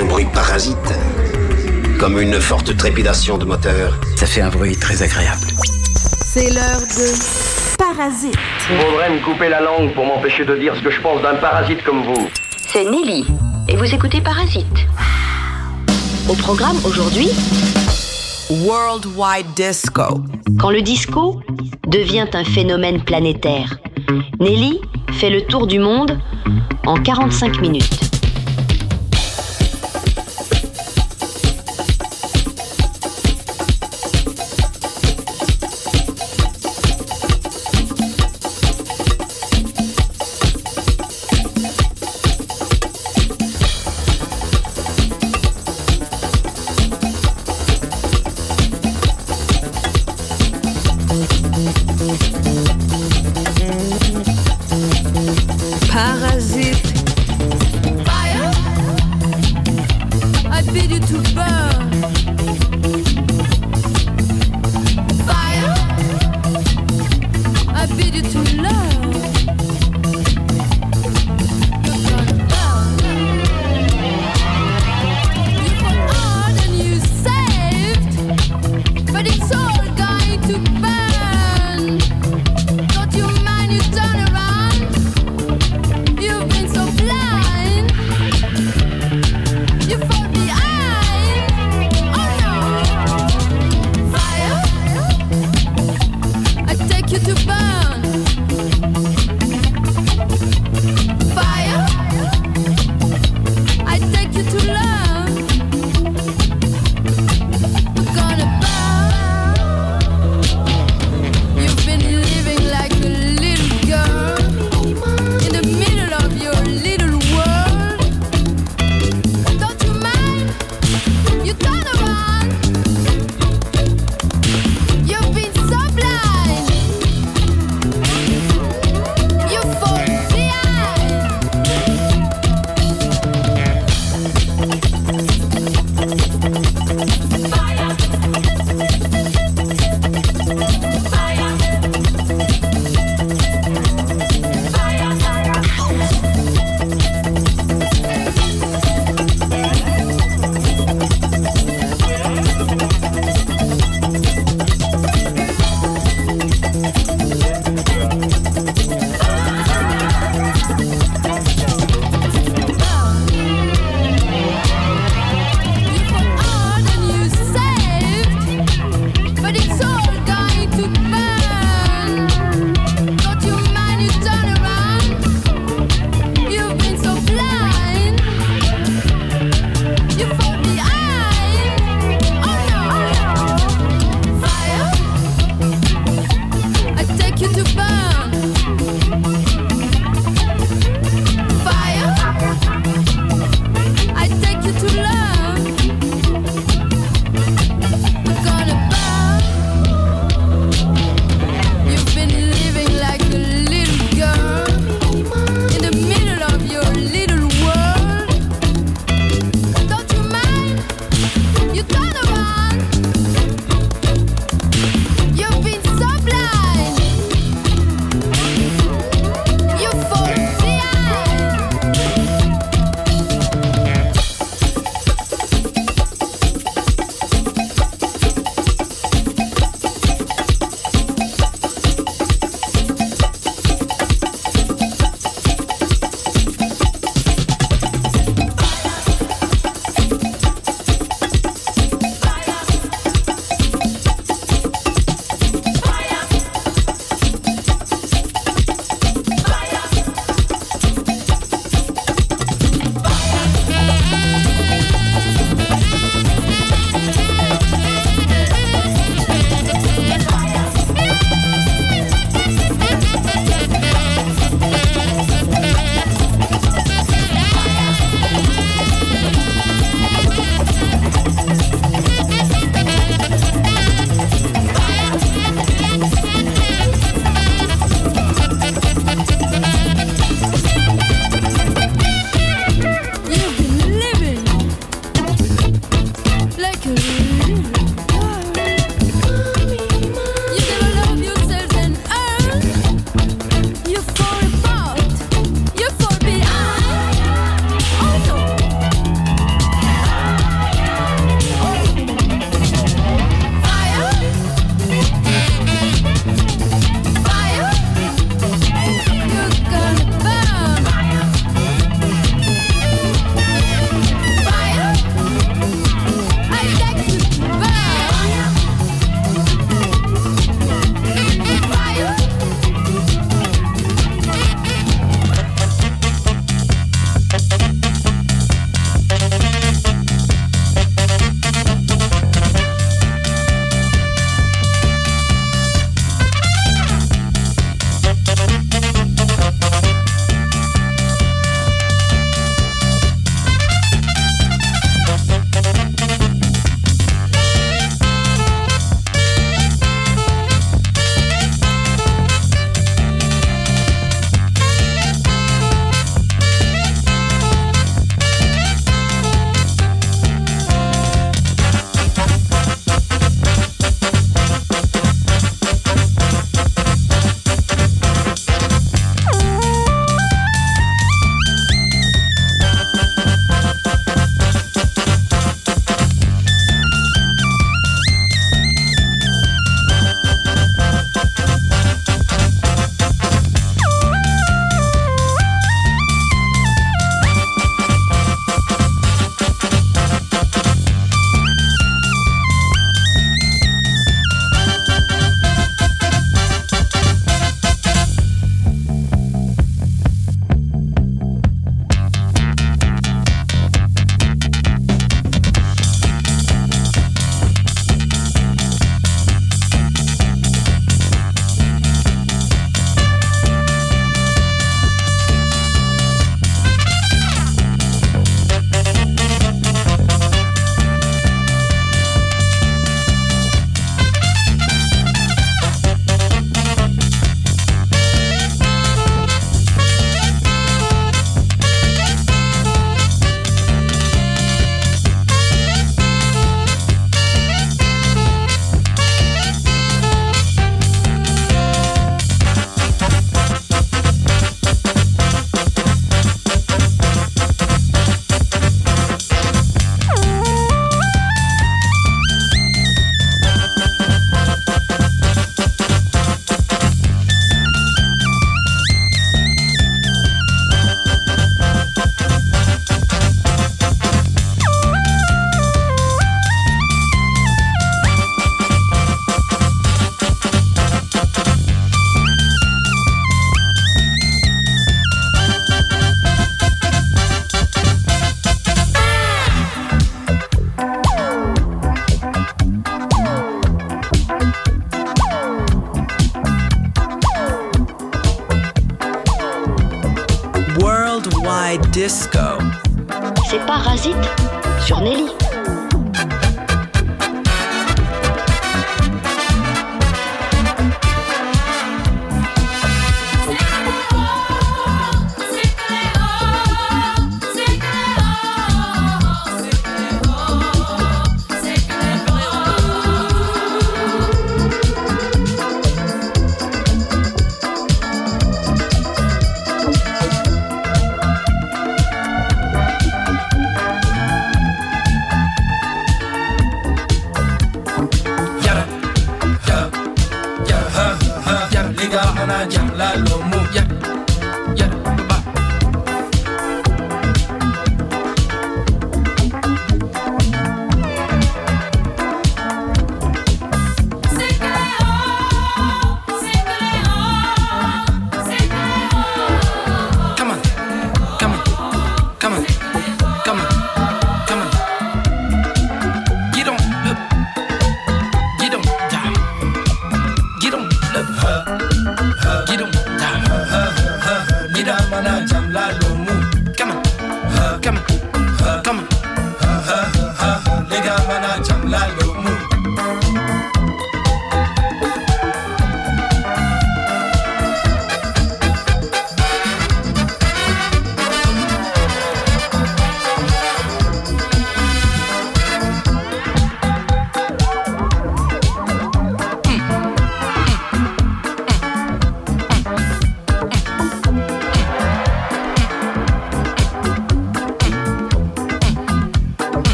un bruit parasite, comme une forte trépidation de moteur. Ça fait un bruit très agréable. C'est l'heure de Parasite. Il faudrait me couper la langue pour m'empêcher de dire ce que je pense d'un parasite comme vous. C'est Nelly, et vous écoutez Parasite. Au programme aujourd'hui, Worldwide Disco. quand le disco devient un phénomène planétaire. Nelly fait le tour du monde en 45 minutes. Parasite. Worldwide Disco. C'est Parasite sur Nelly.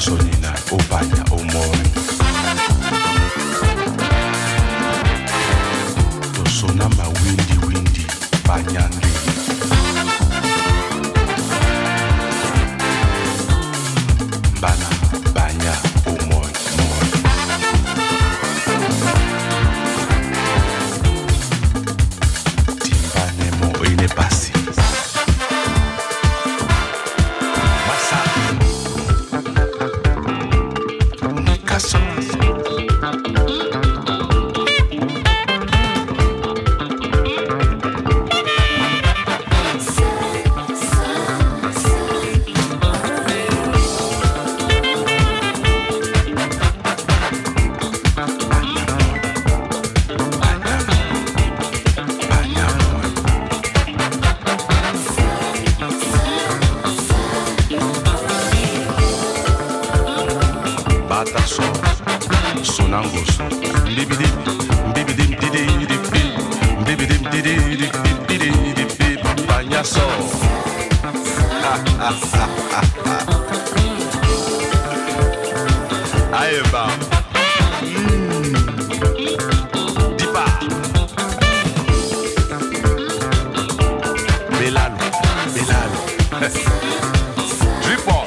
Sonina, Opanya, Omon. Sonama windy, Banyange. Bana, Banya, Omon, Mon. Timbane mo ine pasi. Masa. Nikaso. Aeba. Dipa. Belalo. Dripon.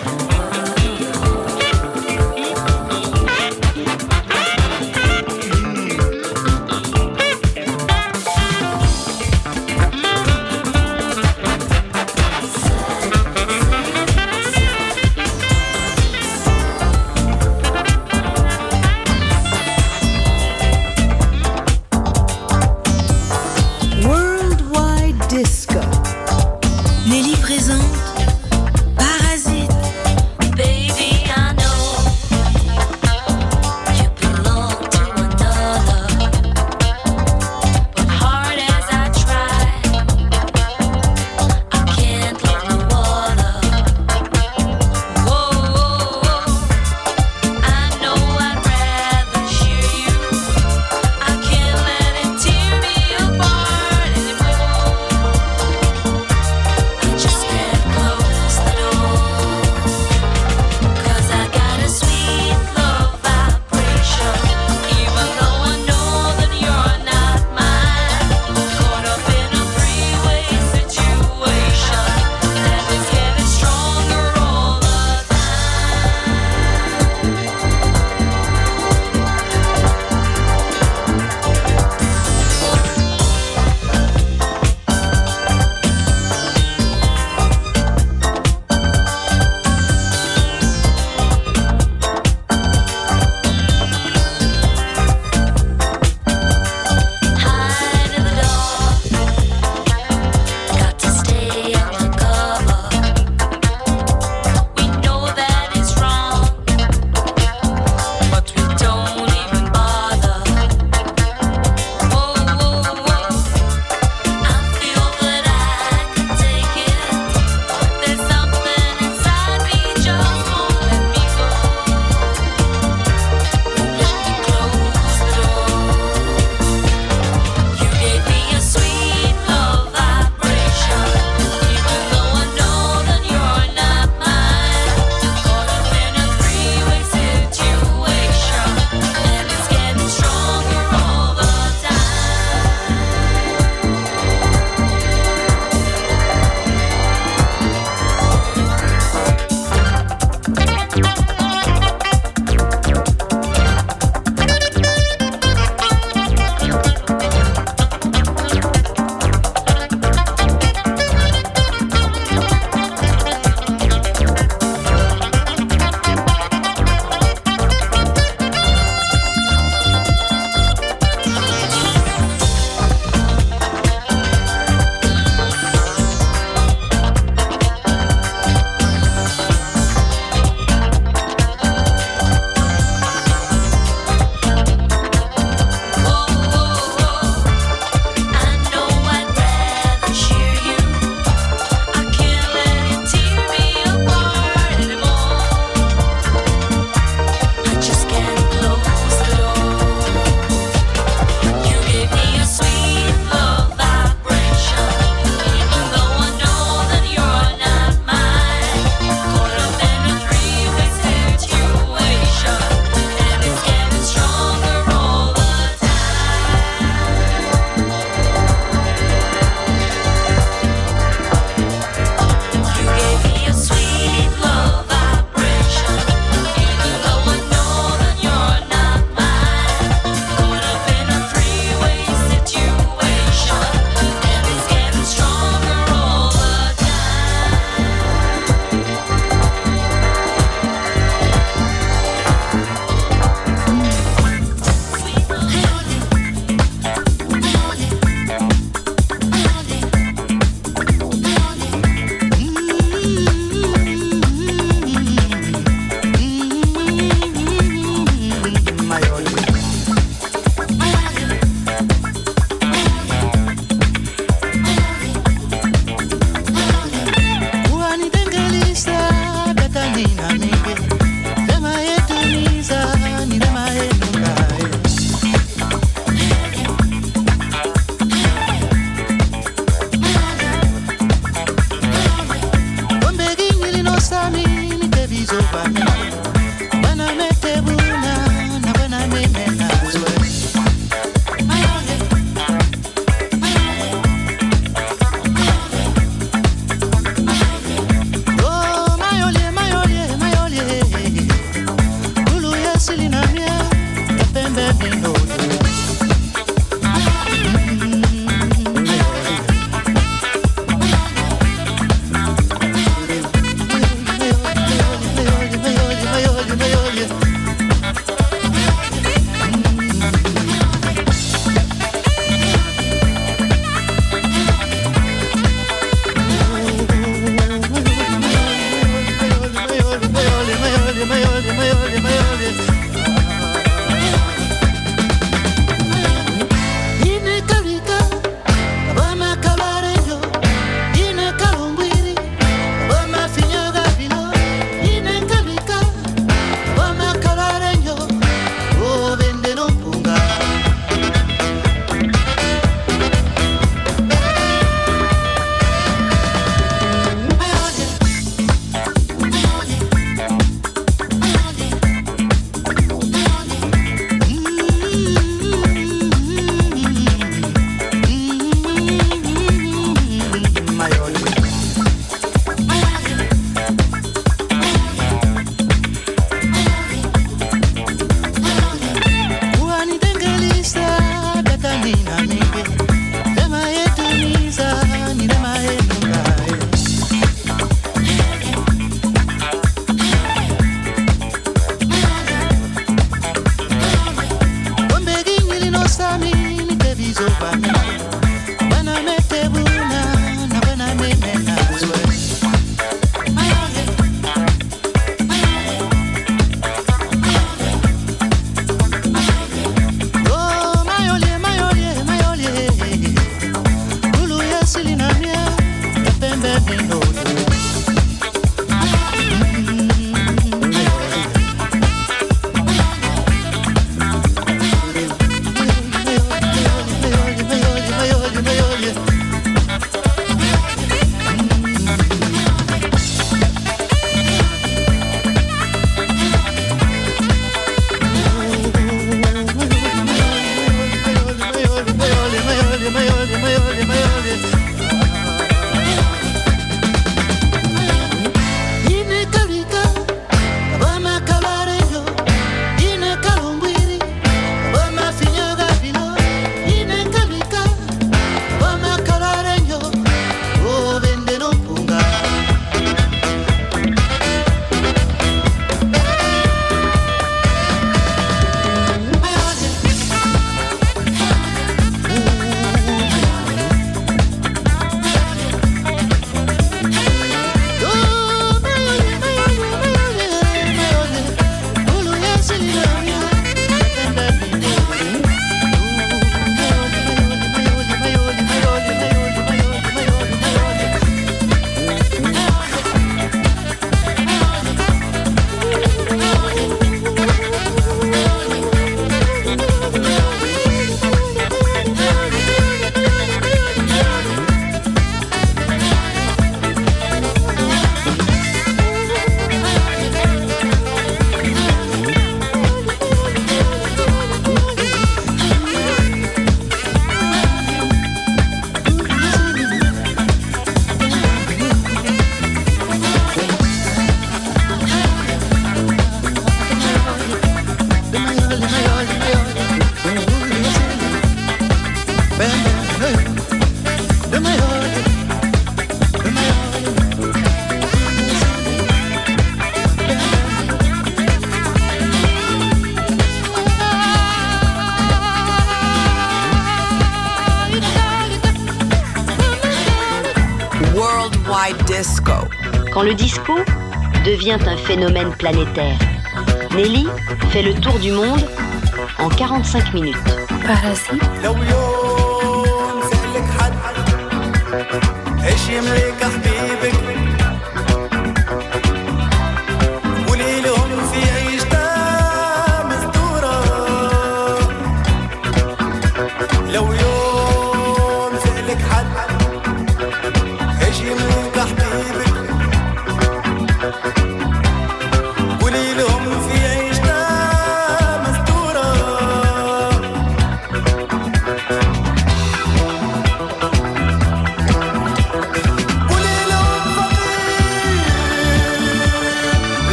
Disco. Quand le disco devient un phénomène planétaire, Nelly fait le tour du monde en 45 minutes. Parasite.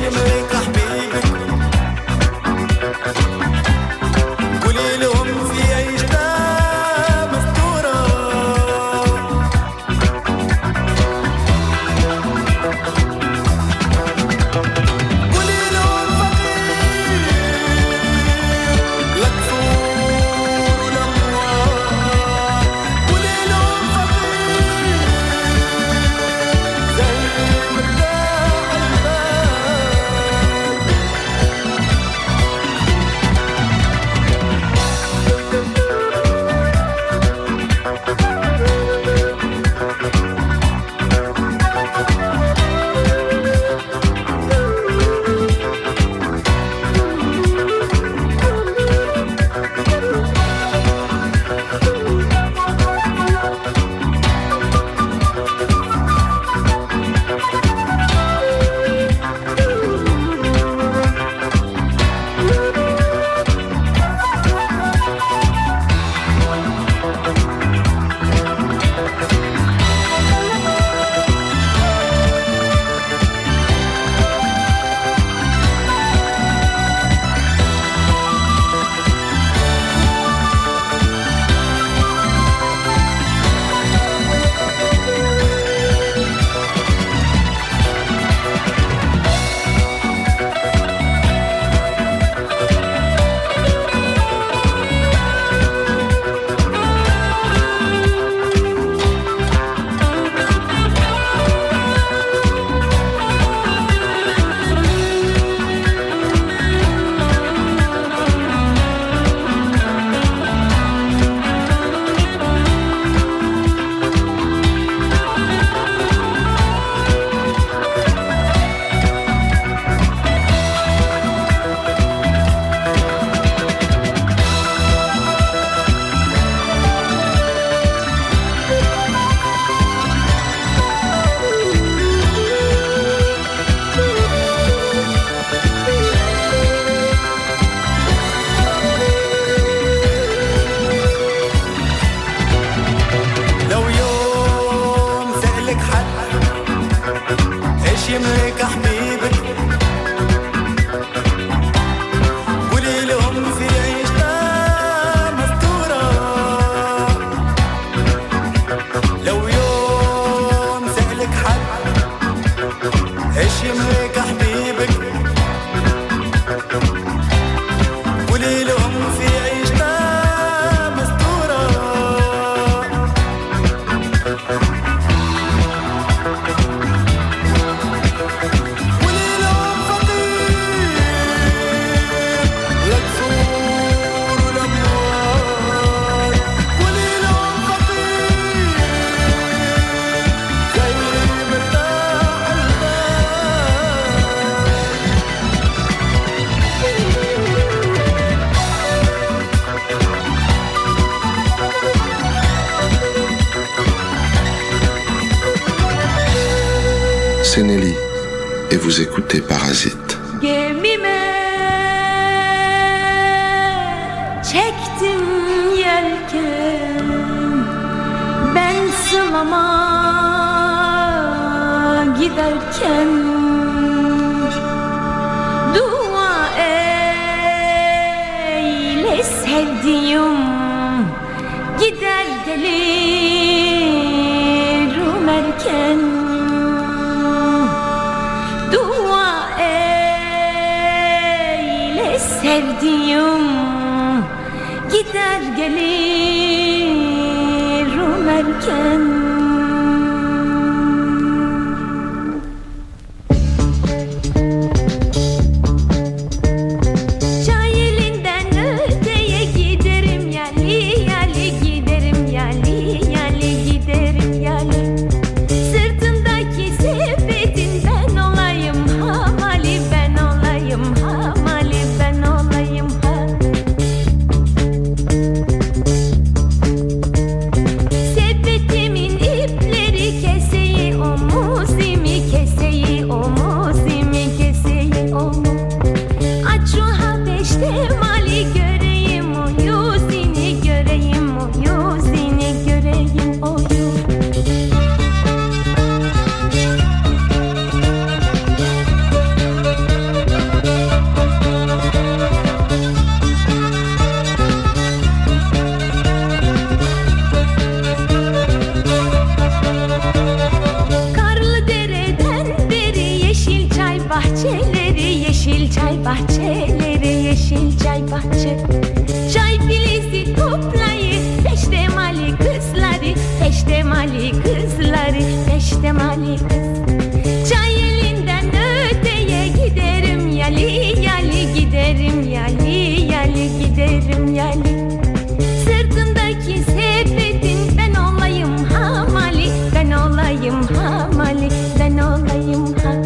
يملك حبيبك قولي لهم في عيشنا مستورة قولي لهم فقير لا كفور ولا موال قولي لهم فقير زي مرتاح البال لو يوم سألك حد ايش يملك حبيبك قولي لهم في عيشنا مستورة لو يوم سألك حد ايش يملك حبيبك قولي لهم في عيشنا مستورة قولي لهم فقير لا كفور ولا موال قولي لهم فقير زي مرتاح C'est Nelly et vous écoutez Parasite. Gemime çektim yelken ben sılama giderken dua eyle sevdiğim gider gelirim erken dua eyle sevdiğim gider gelirim erken. Çay elinden öteye giderim yali yali giderim yali yali giderim yali. Sırtımdaki sepetin ben olayım hamali ben olayım hamali ben olayım ha. Sepetimin bahçe. Çay filizi toplayıp peştemali kızları, peştemali kızları, peştemali kız. Çay elinden öteye giderim yali yali, giderim yali yali, giderim yali. Sırtındaki sepetin ben olayım hamali, ben olayım hamali, ben olayım hamali.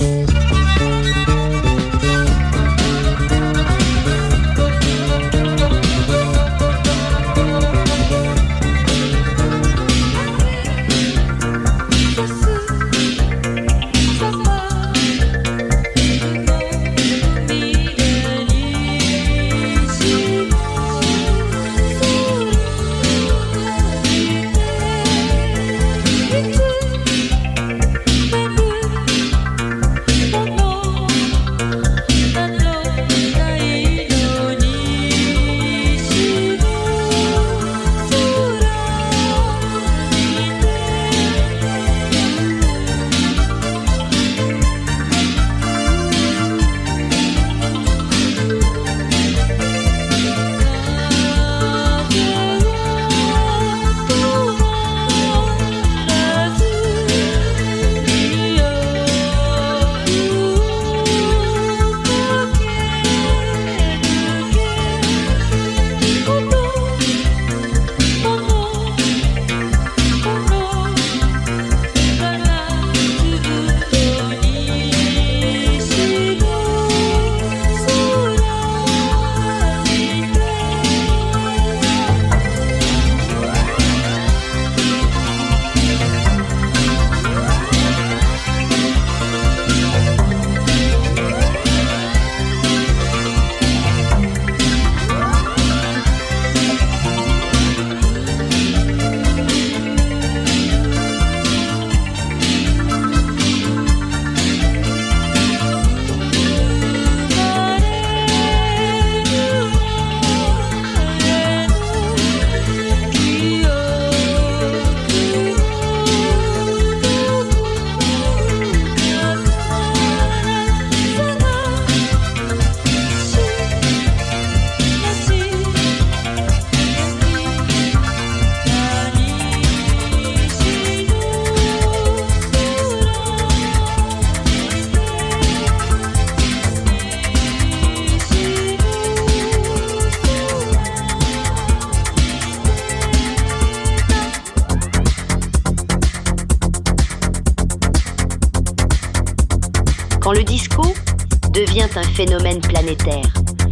Quand le disco devient un phénomène planétaire,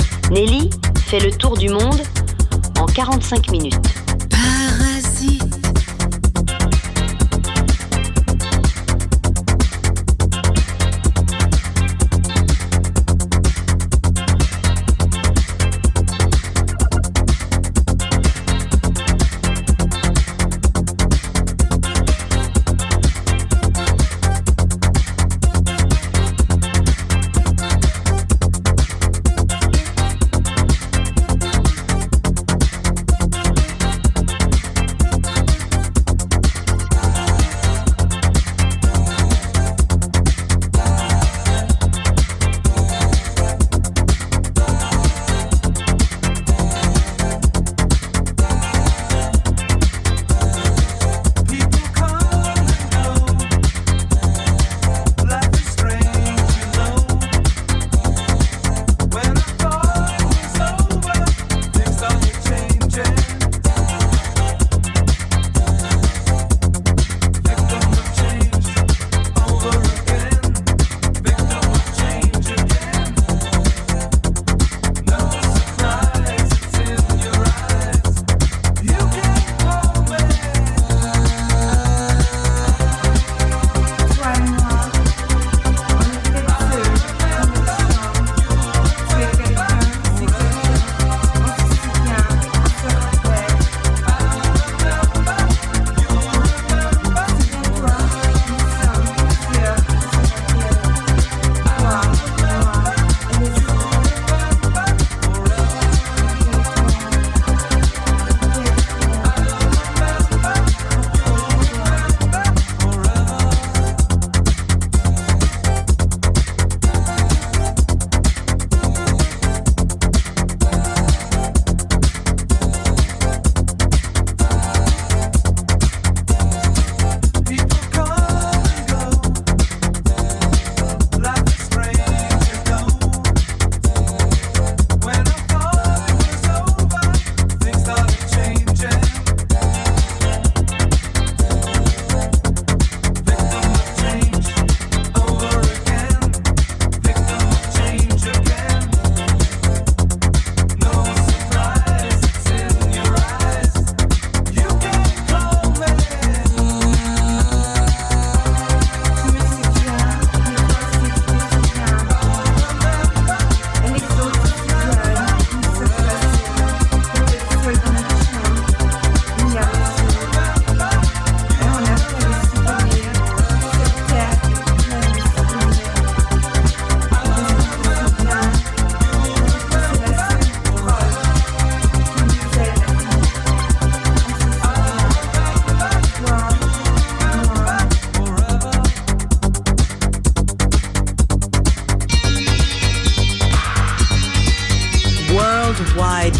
Nelly fait le tour du monde en 45 minutes. Parasite.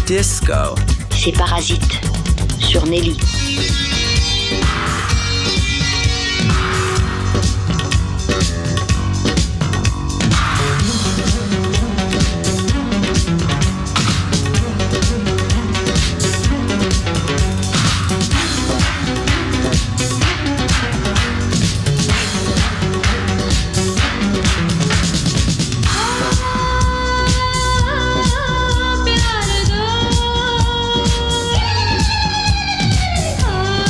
Disco. C'est Parasite sur Nelly. प्यार दो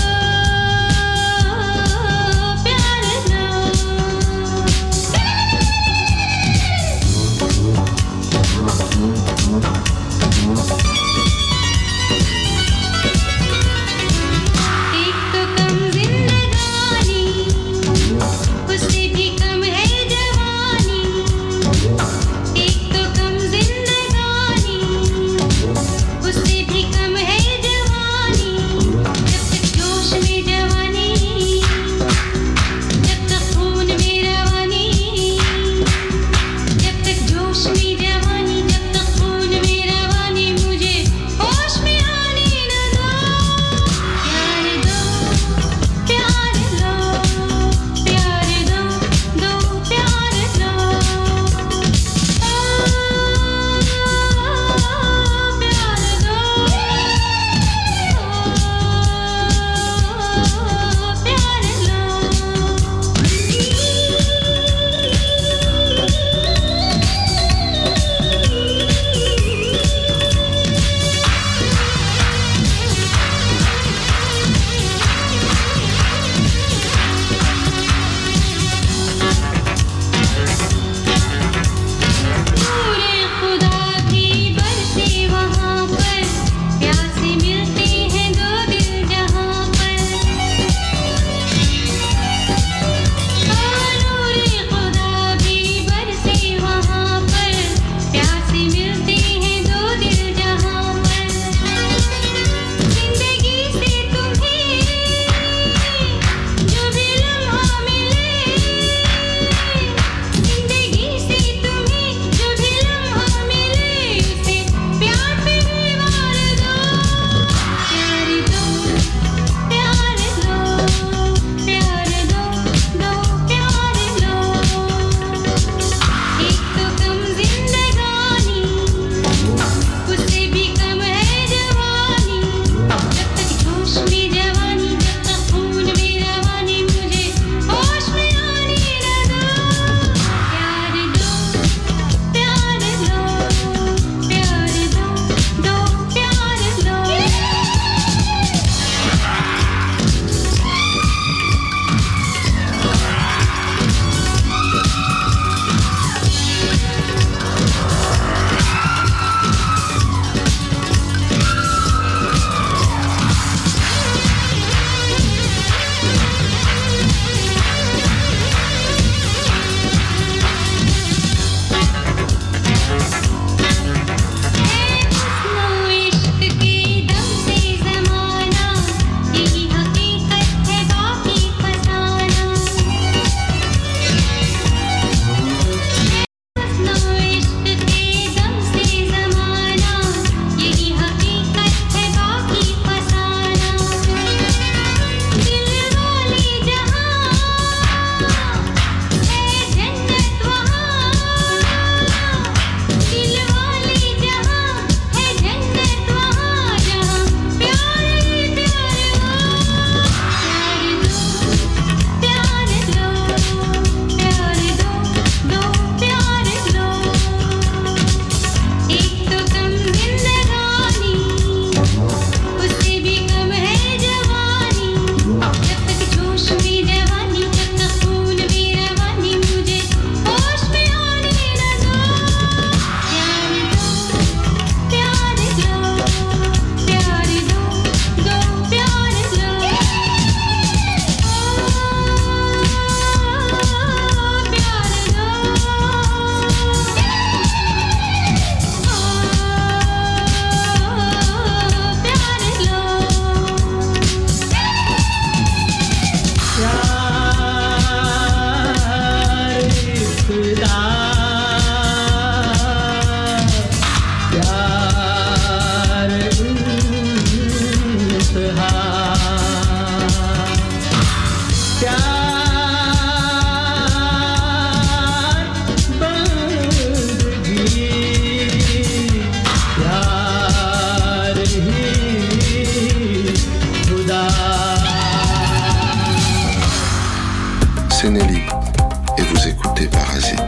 c'est Nelly et vous écoutez Parasite.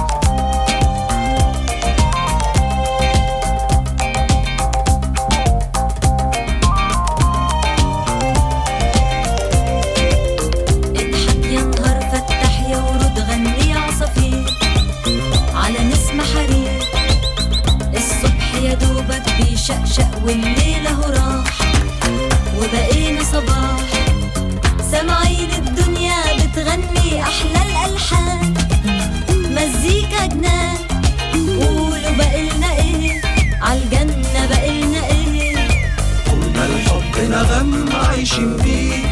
شقشق والليلة هو راح وبقينا صباح سامعين الدنيا بتغني أحلى الألحان مزيكا جنان قولوا بقلنا إيه عالجنة بقلنا إيه قلنا الحب نغم عايشين بيه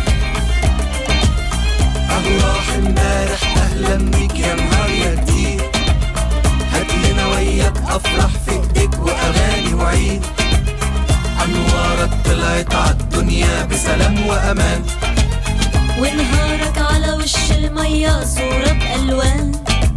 أهو راح امبارح أهلا بيك يا نهار يا جديد هاتلنا وياك أفرح في إيديك وأغاني وعيد أنوارك طلعت عالدنيا بسلام وأمان ونهارك على وش المية صورة بألوان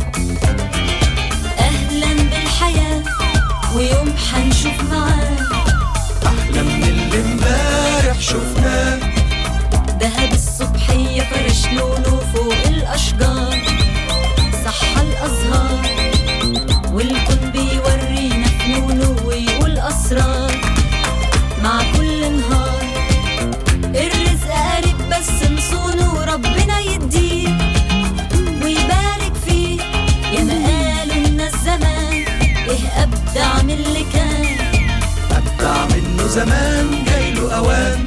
أهلا بالحياة ويوم حنشوف معاه أحلى من اللي امبارح شفناه دهب الصبحية فرش لونه فوق الأشجار صحى الأزهار والكون بيورينا فنونه ويقول أسرار مع كل نهار الرزق قريب بس نصونه ربنا يديه ويبارك فيه يا ما قالوا الناس زمان ايه أبدع من اللي كان أبدع منه زمان جايله أوان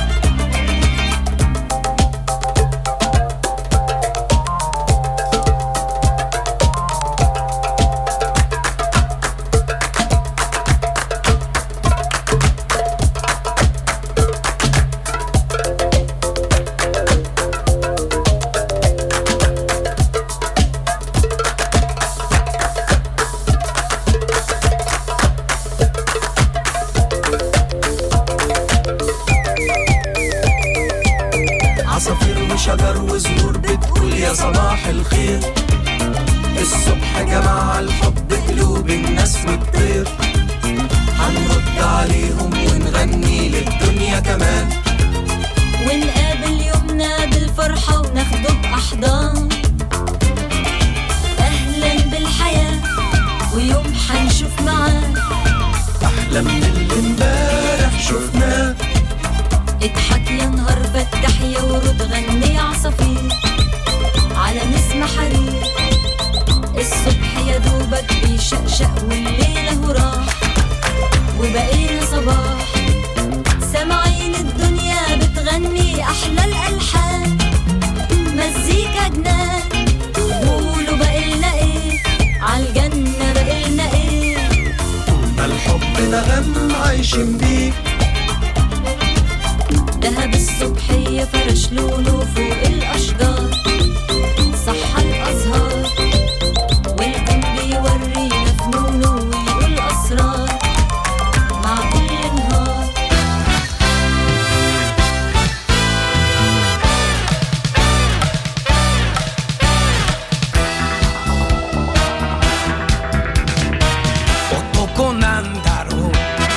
شجر وزهور بتقول يا صباح الخير الصبح جمع الحب قلوب الناس والطير هنرد عليهم ونغني للدنيا كمان ونقابل يومنا بالفرحة وناخده بأحضان أهلا بالحياة ويوم حنشوف معاه أحلى من اللي امبارح شفناه اضحك يا نهار فتح يا ورود غني عصافير على نسمة حرير الصبح يا دوبك بيشقشق والليلة هو راح وبقينا صباح سامعين الدنيا بتغني أحلى الألحان مزيكا جنان قولوا بقلنا إيه عالجنة بقلنا إيه ما الحب نغم عايشين بيه دهب الصبحية فرش لونه فوق الأشجار صحى الأزهار والكون بيورينا فنونه ويقول أسرار مع كل نهار 男なんだろう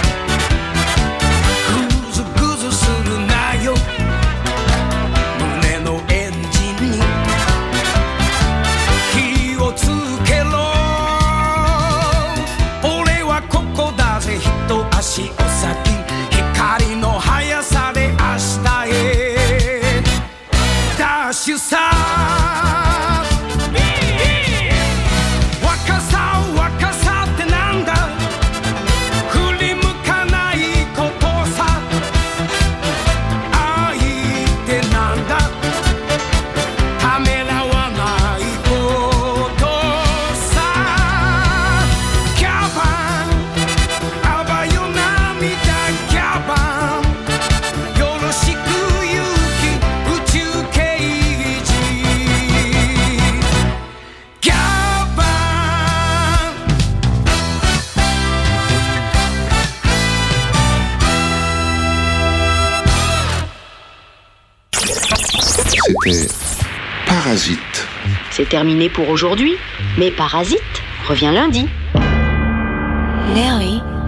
グズグズするなよ胸のエンジンに火をつけろ俺はここだぜ一足お先光の速さで明日へダッシュさ若さ若さってなんだ振り向かないことさ愛ってなんだためらわないことさキャバンあばよ涙キャバンよろしく勇気宇宙刑事キャバン C'était Parasite. C'est terminé pour aujourd'hui, mais Parasite revient lundi. Nelly